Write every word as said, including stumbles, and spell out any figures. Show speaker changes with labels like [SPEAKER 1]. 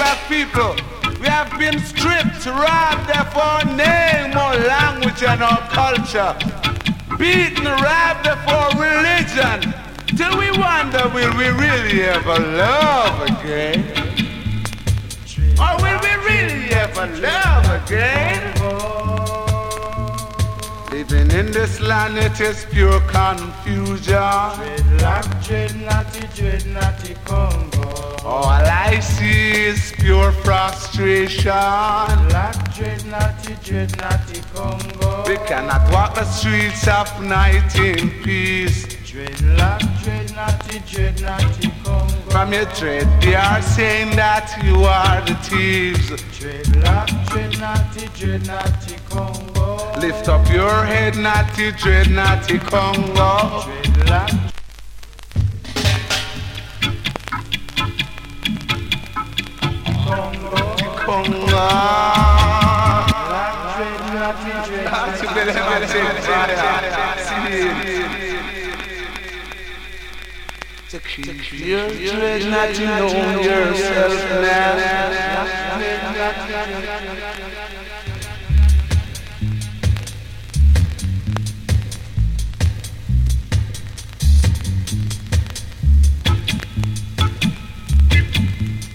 [SPEAKER 1] black people, we have been stripped, robbed of our name, our language and our culture. Beaten, robbed of our religion. Till we wonder, will we really ever love again? Or will we really ever love again? Living in this land, it is pure confusion.
[SPEAKER 2] Dreadlock, dreadnoughty, dreadnoughty Congo.
[SPEAKER 1] All I see is pure frustration.
[SPEAKER 2] Dreadlock, dreadnoughty, dreadnoughty Congo.
[SPEAKER 1] We cannot walk the streets of night in peace.
[SPEAKER 2] Dreadlock, dreadnoughty, dreadnoughty Congo.
[SPEAKER 1] From your dread, they are saying that you are the thieves.
[SPEAKER 2] Dreadlock, dreadnoughty, dreadnoughty Congo.
[SPEAKER 1] Lift up your head, naughty, dread, naughty Congo.
[SPEAKER 2] Dreadlock. Congo.
[SPEAKER 1] Congo. To keep your dread, not to know yourself now.